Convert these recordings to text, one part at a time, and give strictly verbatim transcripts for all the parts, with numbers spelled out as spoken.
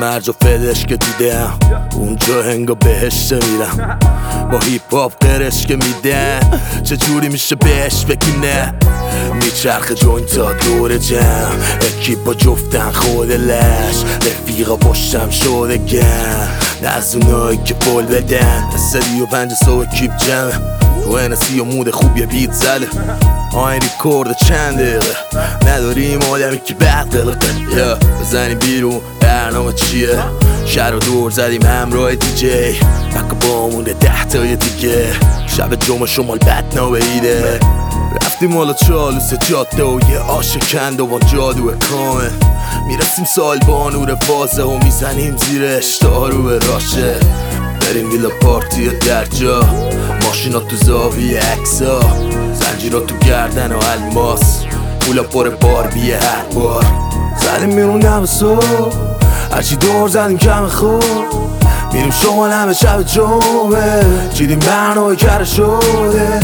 مرج و فلش که دیدم اونجا هنگا بهش میرم با هیپ هاپ قرش که میدن چجوری میشه بهش فکر نه میچرخه جوینتا دور جمع اکیپا جفتن خود لش رفیقا پشتم شده گم نه از اونایی که پول بدن سری و پنج سو اکیپ جمع تو انسی و مود خوب یه بیت زده آین ریکورد چند دقیقه نداریم آدمی که بعد قلقه یا بزنیم بیرون برنامه چیه شهر رو دور زدیم همراه دی جی بکا با مونده ده تای دیگه شب جمعه شمال بد نابیده رفتیم حالا چالوس جاده و یه آشکند و وان جادو کامل میرسیم سال با نور فازه و میزنیم زیرش دارو به راشه بریم ویلا پارتی در جا ماشینا تو زاویه اکسا زنجیرا تو گردن و الماس پولا پر باربیه هر بار زدیم میرون دم صبح هرچی دور زدیم کم خور میریم شمال همه شب جمعه چیدیم برنامه کره شده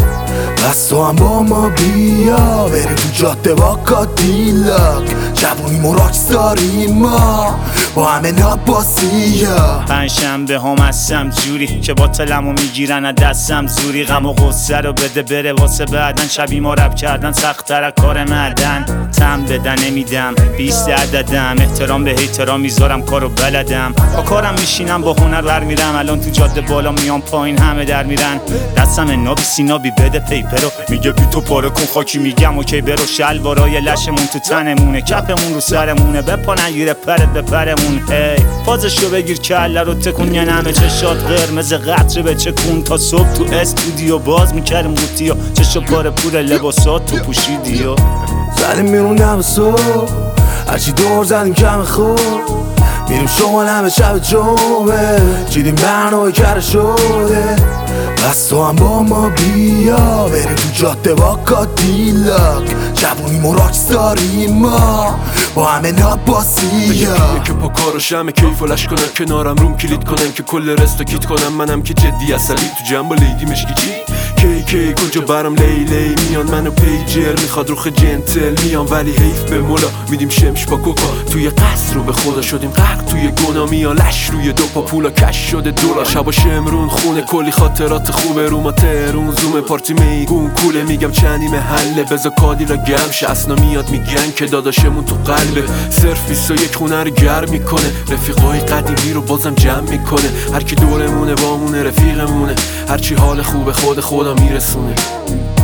پس تو هم با ما بیا بریم تو جاده با کادیلاک جوونیم و راکس داریم ما با همه ناباسیا پنجشنبه هم هستم جوری که باطلمو میگیرن از دستم زوری غم و غصه رو بده بره واسه بعدن شبی ما رب کردن سخت‌تر از کار معدن تم بدن نمیدم بیست عددم احترام به احترام میذارم کارو بلدم با کارم میشینم با هنر بر میرم الان تو جاده بالا میام پایین همه در میرن دستم نابی سینابی بده پیپرو میگه بی تو پاره کن خاکی میگم اوکی برو شلوارای لشمون تو تنمونه کپمون رو سرمونه بپا نگیره پرت به پرمون ای فازشو بگیر کله رو تکون یه نمه چشات قرمز قطره به چکون تا صبح تو استودیو باز میکردیم قوطیو چشو پاره پور لباسات تو پوشیدیو زدیم میرون دم صبح هرچی دور زدیم کم خور میریم شمال همه شب جمعه چیدیم برنامه کره شده پس تو هم با ما بیا بریم تو جاده با کادیلاک جوونیم و راکس داریم ما با همه ناباسیا که پا کارو شمه کیف و لش کنن کنارم روم کلید کنن که کل رستو کیت کنم منم که جدی اصلی تو جنب لیدی مشکی چی کی کی کجا برام لیلی میان منو پیجر میخواد روخ جنتل میان ولی حیف به مولا میدیم شمش با کوکا توی قصر رو به خدا شدیم غرق توی گنا میان لش روی دو پا پولا کش شده دلار شبا شمرون خونه کلی خاطرات خوبه رو ما ترون زوم پارتی میگون کوله میگم چندی محله بزا کادیلا گم شسنا میاد میگن که داداشمون تو قلبه صرف بیست و یک خونه رو گرم میکنه رفیقای قدیمی رو بازم جمع میکنه هر کی دورمونه بامونه رفیقمونه هرچی حال خوبه خود خدا میرسونه